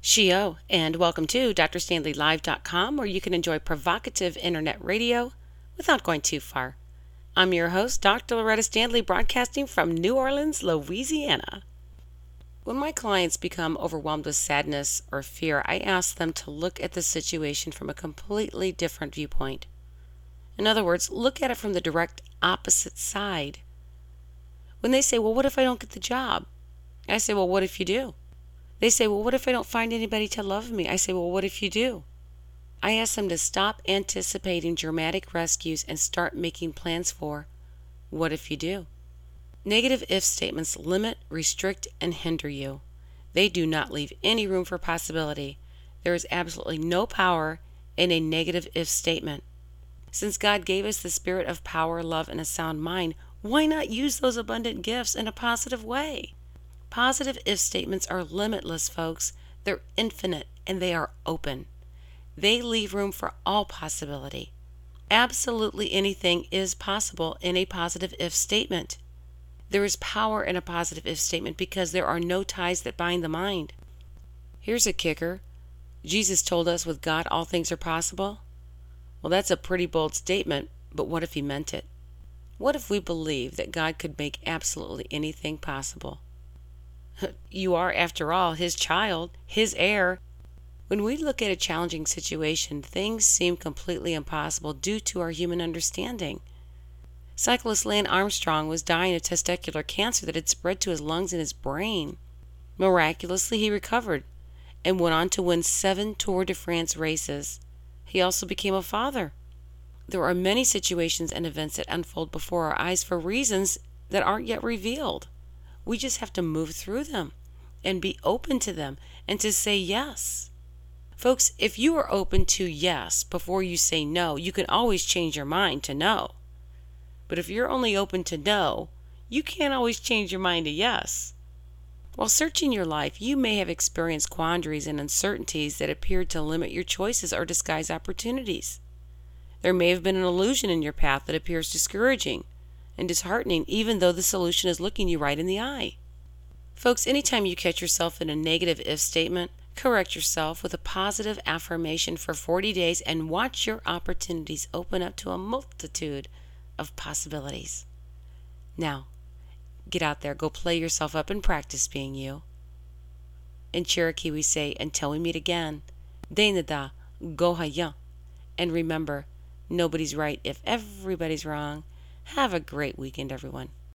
Shio, and welcome to drstanleylive.com, where you can enjoy provocative internet radio without going too far. I'm your host, Dr. Loretta Stanley, broadcasting from New Orleans, Louisiana. When my clients become overwhelmed with sadness or fear, I ask them to look at the situation from a completely different viewpoint. In other words, look at it from the direct opposite side. When they say, well, what if I don't get the job? I say, well, what if you do? They say, well, what if I don't find anybody to love me? I say, well, what if you do? I ask them to stop anticipating dramatic rescues and start making plans for what if you do. Negative if statements limit, restrict, and hinder you. They do not leave any room for possibility. There is absolutely no power in a negative if statement. Since God gave us the spirit of power, love, and a sound mind, why not use those abundant gifts in a positive way? Positive if statements are limitless, folks. They're infinite and they are open. They leave room for all possibility. Absolutely anything is possible in a positive if statement. There is power in a positive if statement because there are no ties that bind the mind. Here's a kicker. Jesus told us with God all things are possible. Well, that's a pretty bold statement, but what if he meant it? What if we believe that God could make absolutely anything possible? You are, after all, his child, his heir. When we look at a challenging situation, things seem completely impossible due to our human understanding. Cyclist Lance Armstrong was dying of testicular cancer that had spread to his lungs and his brain. Miraculously, he recovered and went on to win 7 Tour de France races. He also became a father. There are many situations and events that unfold before our eyes for reasons that aren't yet revealed. We just have to move through them and be open to them and to say yes. Folks, if you are open to yes before you say no, you can always change your mind to no. But if you're only open to no, you can't always change your mind to yes. While searching your life, you may have experienced quandaries and uncertainties that appeared to limit your choices or disguise opportunities. There may have been an illusion in your path that appears discouraging and disheartening, even though the solution is looking you right in the eye. Folks, anytime you catch yourself in a negative if statement, correct yourself with a positive affirmation for 40 days and watch your opportunities open up to a multitude of possibilities. Now, get out there, go play yourself up and practice being you. In Cherokee we say, until we meet again, Denada Gohaya. And remember, nobody's right if everybody's wrong. Have a great weekend, everyone.